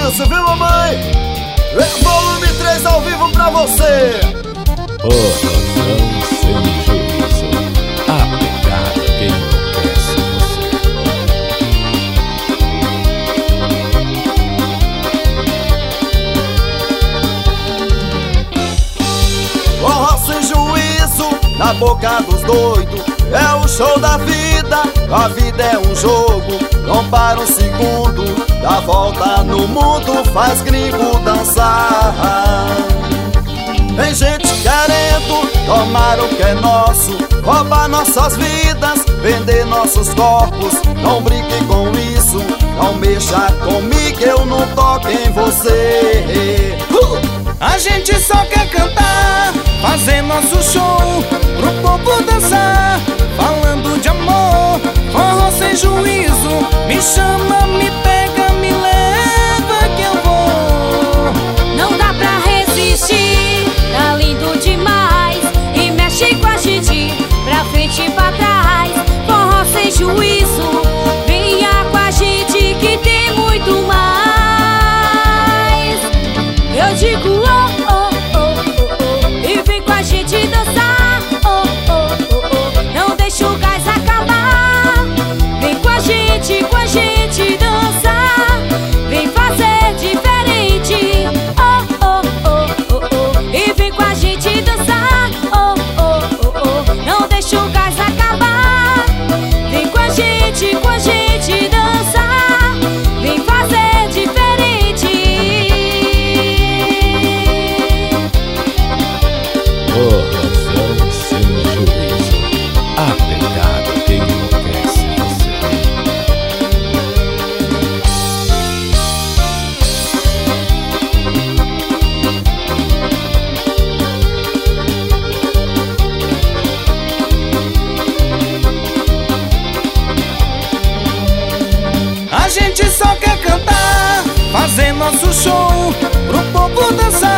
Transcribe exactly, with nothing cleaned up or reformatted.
isso, viu, mamãe? Volume três ao vivo pra você. Forrozão sem juízo, apegado a quem enlouquece você. Forró sem juízo, na boca dos doidos. É o show da vida, a vida é um jogo. Não para um segundo, dá volta no mundo, faz gringo dançar. Tem gente querendo tomar o que é nosso, roubar nossas vidas, vender nossos corpos. Não brinque com isso, não mexa comigo, eu não toco em você. uh! A gente só quer cantar, fazer nosso show, pro povo dançar, falando de amor. Forró sem juízo, me chama, me pega, me leva que eu vou. Não dá pra resistir, tá lindo demais, e mexe com a gente, pra frente e pra trás. Forró sem juízo, venha com a gente que tem muito mais. Eu digo oh, oh, oh, oh, oh, e vem com a gente dançar. Oh, oh, oh, oh, não deixa o gás acabar. Vem com a gente, com a gente dançar. Vem fazer diferente. Oh, oh, oh, oh, oh, e vem com a gente dançar. Oh, oh, oh, oh, não deixa o gás acabar. Vem com a gente, com a gente dançar. Vem fazer diferente. Forrozão sem juízo, apegado a quem enlouquece você. A gente só quer cantar, fazer nosso show, pro povo dançar.